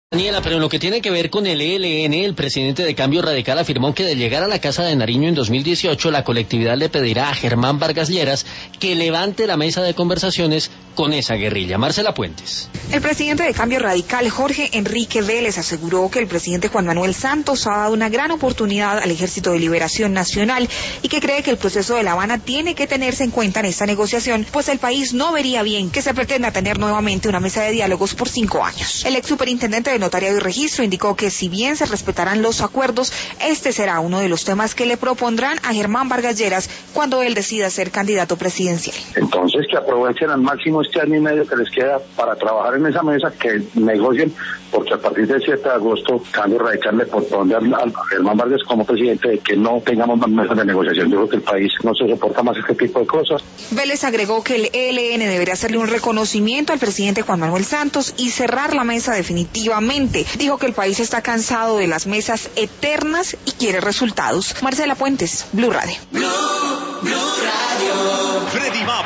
Daniela, pero en lo que tiene que ver con el ELN, el presidente de Cambio Radical afirmó que de llegar a la Casa de Nariño en 2018, la colectividad le pedirá a Germán Vargas Lleras que levante la mesa de conversaciones con esa guerrilla. Marcela Puentes. El presidente de Cambio Radical, Jorge Enrique Vélez, aseguró que el presidente Juan Manuel Santos ha dado una gran oportunidad al Ejército de Liberación Nacional y que cree que el proceso de La Habana tiene que tenerse en cuenta en esta negociación, pues el país no vería bien que se pretenda tener nuevamente una mesa de diálogos por 5 años. El ex superintendente de Notariado y Registro indicó que si bien se respetarán los acuerdos, este será uno de los temas que le propondrán a Germán Vargas Lleras cuando él decida ser candidato presidencial. Entonces que aprovechen al máximo este año y medio que les queda para trabajar en esa mesa, que negocien, porque a partir del 7 de agosto Cambio Radical le propone a Germán Vargas como presidente de que no tengamos más mesas de negociación. Yo creo que el país no se soporta más este tipo de cosas. Vélez agregó que el ELN debería hacerle un reconocimiento al presidente Juan Manuel Santos y cerrar la mesa definitivamente. Dijo que el país está cansado de las mesas eternas y quiere resultados. Marcela Puentes, Blue Radio. Blue Radio. Freddy va